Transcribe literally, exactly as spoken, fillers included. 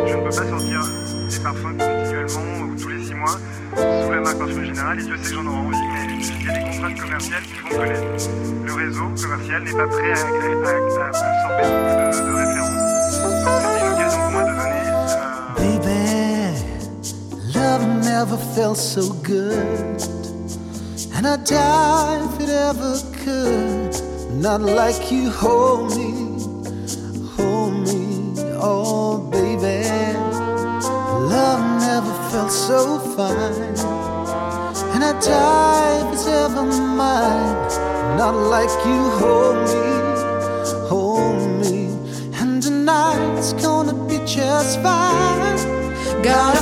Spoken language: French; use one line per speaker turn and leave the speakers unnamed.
je ne peux pas sortir des parfums continuellement ou tous les six mois sous la marque Parfum Général, et Dieu sait que j'en aurais envie, mais il y a des contraintes commerciales qui font que les, le réseau commercial n'est pas prêt à, à, à, à absorber beaucoup de, de références. Donc c'était une occasion pour moi de donner... Euh...
Baby, love never felt so good, and I'd die if it ever could. Not like you hold me, hold me, oh baby. Love never felt so fine, and I'd die if it's ever mine. Not like you hold me, hold me, and tonight's gonna be just fine. Got